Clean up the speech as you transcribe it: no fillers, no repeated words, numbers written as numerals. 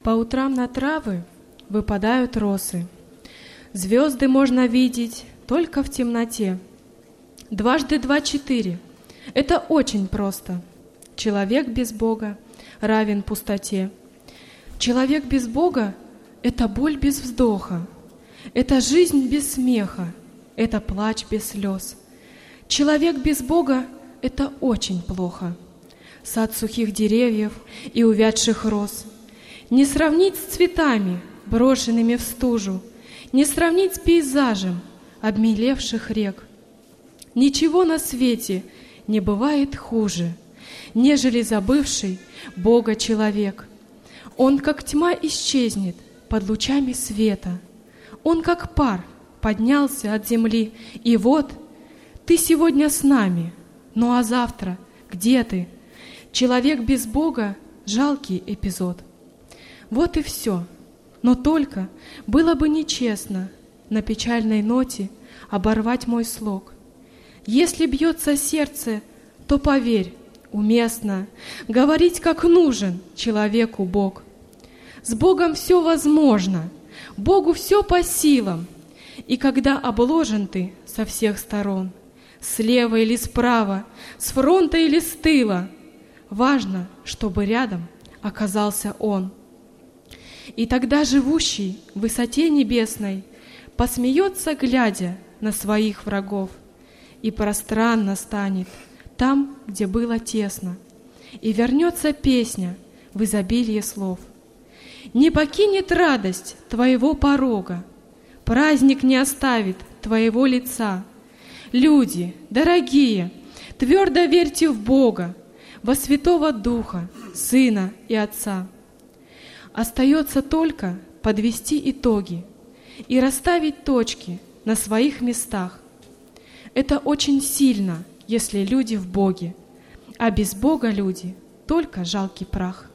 По утрам на травы выпадают росы. Звезды можно видеть только в темноте. 2 × 2 = 4. Это очень просто. Человек без Бога равен пустоте. Человек без Бога — это боль без вздоха. Это жизнь без смеха. Это плач без слез. Человек без Бога — это очень плохо. Сад сухих деревьев и увядших роз не сравнить с цветами, брошенными в стужу, не сравнить с пейзажем обмелевших рек. Ничего на свете не бывает хуже, нежели забывший Бога человек. Он, как тьма, исчезнет под лучами света. Он, как пар, поднялся от земли, и вот ты сегодня с нами, ну а завтра где ты? Человек без Бога — жалкий эпизод. Вот и все. Но только было бы нечестно на печальной ноте оборвать мой слог. Если бьется сердце, то поверь, уместно говорить, как нужен человеку Бог. С Богом все возможно, Богу все по силам. И когда обложен ты со всех сторон, слева или справа, с фронта или с тыла, важно, чтобы рядом оказался Он. И тогда живущий в высоте небесной посмеется, глядя на своих врагов, и пространно станет там, где было тесно, и вернется песня в изобилие слов. Не покинет радость твоего порога, праздник не оставит твоего лица. Люди, дорогие, твердо верьте в Бога, во Святого Духа, Сына и Отца. Остается только подвести итоги и расставить точки на своих местах. Это очень сильно, если люди в Боге, а без Бога люди — только жалкий прах.